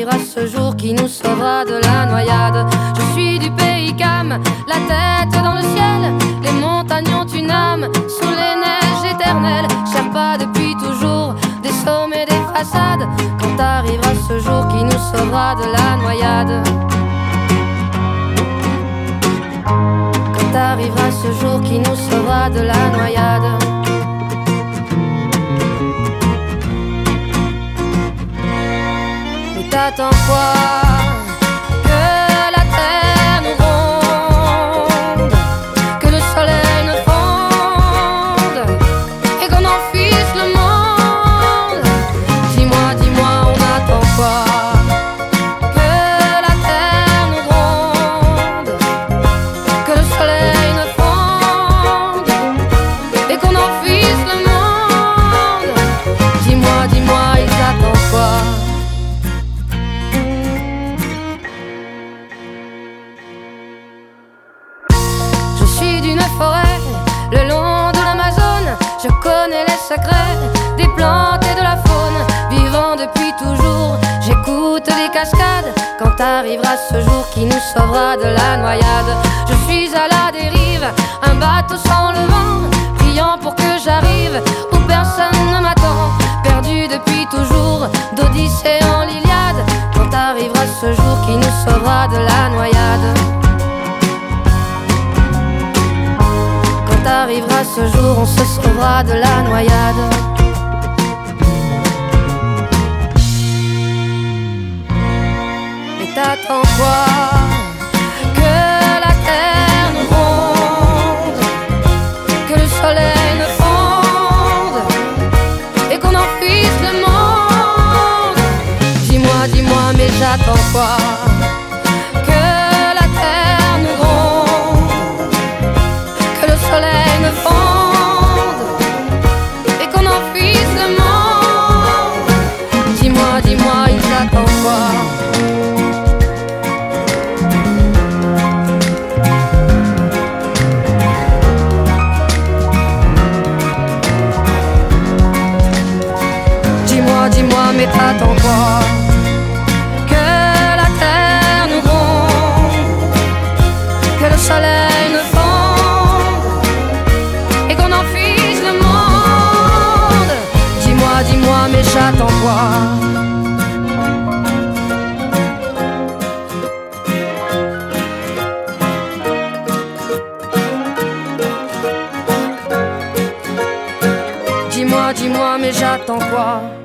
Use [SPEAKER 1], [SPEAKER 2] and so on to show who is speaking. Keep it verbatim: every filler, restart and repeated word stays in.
[SPEAKER 1] arrivera ce jour qui nous sauvera de la noyade. Je suis du pays Cam, la tête dans le ciel. Les montagnes ont une âme sous les neiges éternelles. Sherpa depuis toujours, des sommets, des façades. Quand arrivera ce jour qui nous sauvera de la noyade. Quand arrivera ce jour qui nous sauvera de la noyade. Mais t'attends quoi? Que la terre nous ronde, que le soleil nous fonde et qu'on enfuisse le monde. Dis-moi, dis-moi, on attend quoi? Que la terre nous ronde, que le soleil nous fonde et qu'on enfuisse le monde. Dis-moi, dis-moi, ils attendent quoi? Je suis d'une forêt, le long de l'Amazone. Je connais les secrets des plantes et de la faune. Vivant depuis toujours, j'écoute les cascades. Quand arrivera ce jour qui nous sauvera de la noyade. Je suis à la dérive, un bateau sans le vent, priant pour que j'arrive où personne ne m'attend. Perdu depuis toujours, d'Odyssée en l'Iliade. Quand arrivera ce jour qui nous sauvera de la noyade. Quand arrivera ce jour, on se sauvera de la noyade. Et t'attends quoi? Que la terre nous ronde, que le soleil nous fonde et qu'on enfuisse le monde. Dis-moi, dis-moi, mais j'attends quoi? Que la terre nous ronde, que le soleil nous fonde et qu'on enfuisse le monde. Dis-moi, dis-moi, ils attendent quoi? Dis-moi, dis-moi, mais t'attends quoi? Que la terre nous ronde, que le soleil nous fonde et qu'on enfuise le monde. Dis-moi, dis-moi, mais j'attends quoi? Dis-moi, dis-moi, mais j'attends quoi?